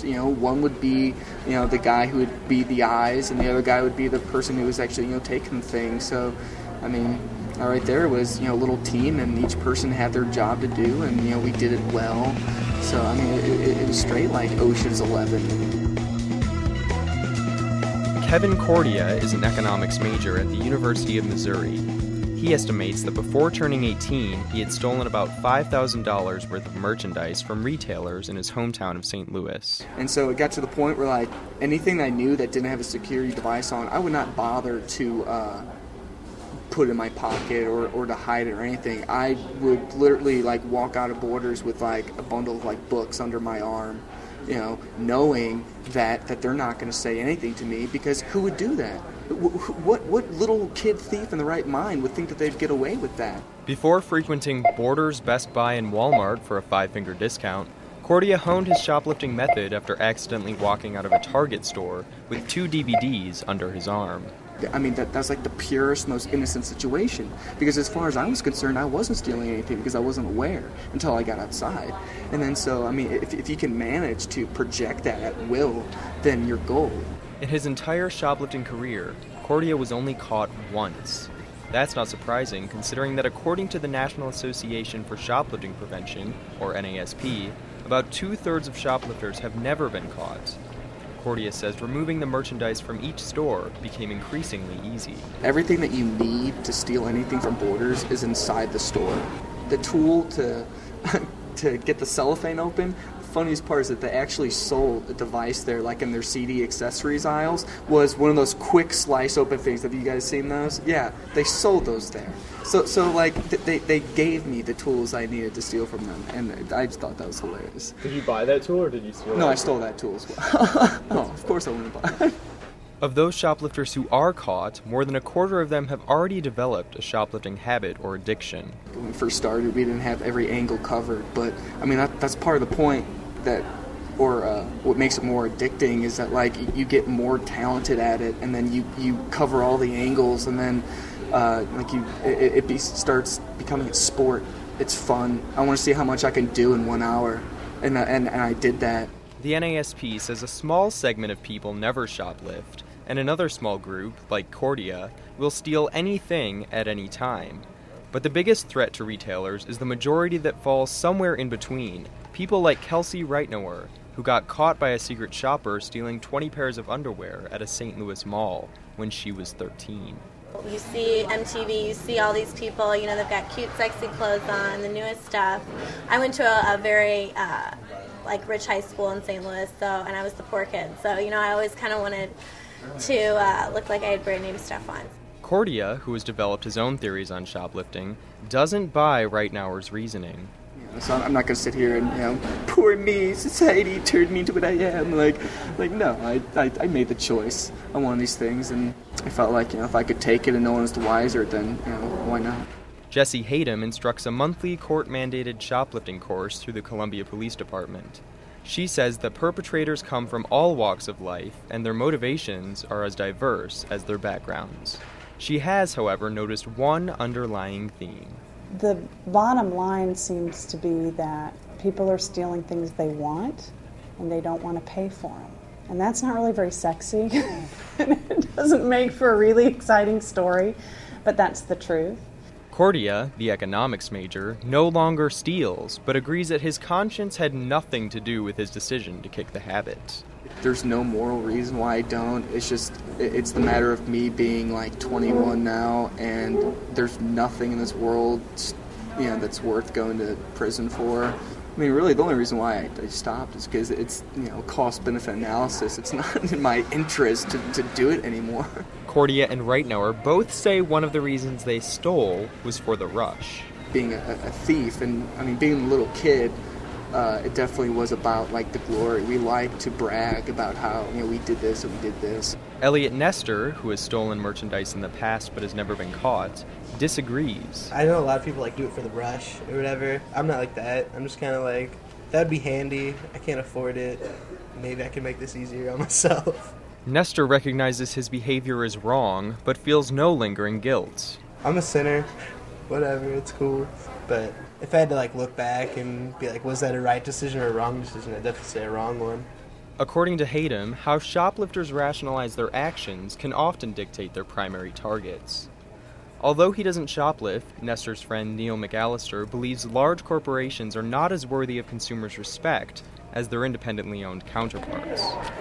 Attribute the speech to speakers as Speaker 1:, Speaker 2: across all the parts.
Speaker 1: One would be, the guy who would be the eyes, and the other guy would be the person who was actually, taking things. So, I mean, right there was, a little team, and each person had their job to do, and, we did it well. So, I mean, it was straight like Ocean's 11.
Speaker 2: Kevin Cordia is an economics major at the University of Missouri. He estimates that before turning 18, he had stolen about $5,000 worth of merchandise from retailers in his hometown of St. Louis.
Speaker 1: And so it got to the point where, like, anything I knew that didn't have a security device on, I would not bother to put in my pocket or to hide it or anything. I would literally, like, walk out of Borders with, like, a bundle of, like, books under my arm, knowing that they're not going to say anything to me, because who would do that? What little kid thief in the right mind would think that they'd get away with that?
Speaker 2: Before frequenting Borders, Best Buy, and Walmart for a 5-finger discount, Cordia honed his shoplifting method after accidentally walking out of a Target store with 2 DVDs under his arm.
Speaker 1: I mean, that's like the purest, most innocent situation. Because as far as I was concerned, I wasn't stealing anything because I wasn't aware until I got outside. And then so, I mean, if you can manage to project that at will, then you're gold.
Speaker 2: In his entire shoplifting career, Cordia was only caught once. That's not surprising, considering that according to the National Association for Shoplifting Prevention, or NASP, about 2/3 of shoplifters have never been caught. Cordia says removing the merchandise from each store became increasingly easy.
Speaker 1: Everything that you need to steal anything from Borders is inside the store. The tool to get the cellophane open, the funniest part is that they actually sold a device there, like in their CD accessories aisles, was one of those quick slice open things. Have you guys seen those? Yeah, they sold those there. So like, they gave me the tools I needed to steal from them, and I just thought that was hilarious.
Speaker 3: Did you buy that tool, or did you steal it?
Speaker 1: No, I stole that tool as well. Oh, of course I wouldn't buy it.
Speaker 2: Of those shoplifters who are caught, more than a quarter of them have already developed a shoplifting habit or addiction.
Speaker 1: When we first started, we didn't have every angle covered, but I mean, that's part of the point what makes it more addicting is that, like, you get more talented at it, and then you cover all the angles, and then it starts becoming a sport. It's fun. I want to see how much I can do in 1 hour, and I did that.
Speaker 2: The NASP says a small segment of people never shoplift, and another small group, like Cordia, will steal anything at any time. But the biggest threat to retailers is the majority that falls somewhere in between. People like Kelsey Reitnower, who got caught by a secret shopper stealing 20 pairs of underwear at a St. Louis mall when she was 13.
Speaker 4: You see MTV, you see all these people, they've got cute, sexy clothes on, the newest stuff. I went to a very, rich high school in St. Louis, and I was the poor kid. So, I always kind of wanted to look like I had brand name stuff on.
Speaker 2: Cordia, who has developed his own theories on shoplifting, doesn't buy Reitnower's reasoning.
Speaker 1: So I'm not going to sit here and, poor me, society turned me into what I am. No, I made the choice on one of these things, and I felt like, if I could take it and no one was the wiser, then, why not?
Speaker 2: Jesse Hayden instructs a monthly court-mandated shoplifting course through the Columbia Police Department. She says that perpetrators come from all walks of life, and their motivations are as diverse as their backgrounds. She has, however, noticed one underlying theme.
Speaker 5: The bottom line seems to be that people are stealing things they want, and they don't want to pay for them. And that's not really very sexy. It doesn't make for a really exciting story, but that's the truth.
Speaker 2: Cordia, the economics major, no longer steals, but agrees that his conscience had nothing to do with his decision to kick the habit.
Speaker 1: There's no moral reason why I don't. It's the matter of me being, 21 now, and there's nothing in this world, that's worth going to prison for. I mean, really, the only reason why I stopped is because it's, cost-benefit analysis. It's not in my interest to do it anymore.
Speaker 2: Cordia and Reitnower both say one of the reasons they stole was for the rush.
Speaker 1: Being a thief, and, being a little kid, it definitely was about, the glory. We like to brag about how, we did this and we did this.
Speaker 2: Elliot Nestor, who has stolen merchandise in the past but has never been caught, disagrees.
Speaker 6: I know a lot of people do it for the rush or whatever. I'm not like that. I'm just kind of that'd be handy. I can't afford it. Maybe I can make this easier on myself.
Speaker 2: Nestor recognizes his behavior is wrong, but feels no lingering guilt.
Speaker 6: I'm a sinner. Whatever, it's cool. But if I had to look back and be was that a right decision or a wrong decision, I'd definitely say a wrong one.
Speaker 2: According to Hayden, how shoplifters rationalize their actions can often dictate their primary targets. Although he doesn't shoplift, Nestor's friend Neil McAllister believes large corporations are not as worthy of consumers' respect as their independently owned counterparts.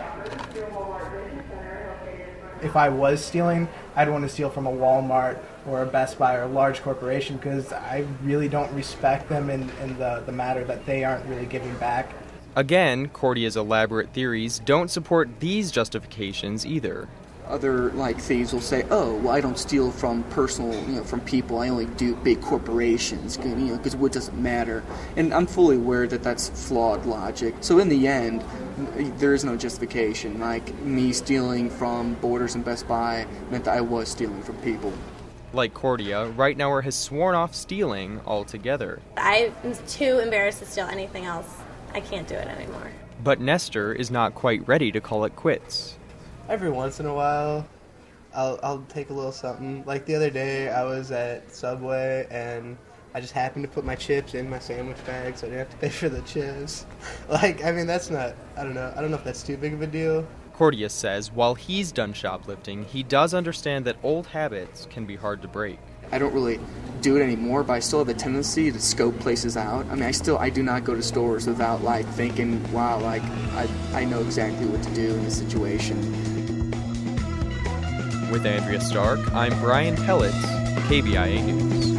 Speaker 7: If I was stealing, I'd want to steal from a Walmart or a Best Buy or a large corporation because I really don't respect them in the matter that they aren't really giving back.
Speaker 2: Again, Cordia's elaborate theories don't support these justifications either.
Speaker 1: Other thieves will say, "Oh, well, I don't steal from from people. I only do big corporations, because what doesn't matter?" And I'm fully aware that that's flawed logic. So in the end, there is no justification. Like me stealing from Borders and Best Buy meant that I was stealing from people.
Speaker 2: Like Cordia, Reitnauer has sworn off stealing altogether.
Speaker 4: I'm too embarrassed to steal anything else. I can't do it anymore.
Speaker 2: But Nestor is not quite ready to call it quits.
Speaker 6: Every once in a while, I'll take a little something. Like the other day, I was at Subway and I just happened to put my chips in my sandwich bag, so I didn't have to pay for the chips. That's not. I don't know if that's too big of a deal.
Speaker 2: Cordia says while he's done shoplifting, he does understand that old habits can be hard to break.
Speaker 1: I don't really do it anymore, but I still have a tendency to scope places out. I mean, I do not go to stores without thinking, wow, I know exactly what to do in this situation.
Speaker 2: With Andrea Stark, I'm Brian Pellitz, KBIA News.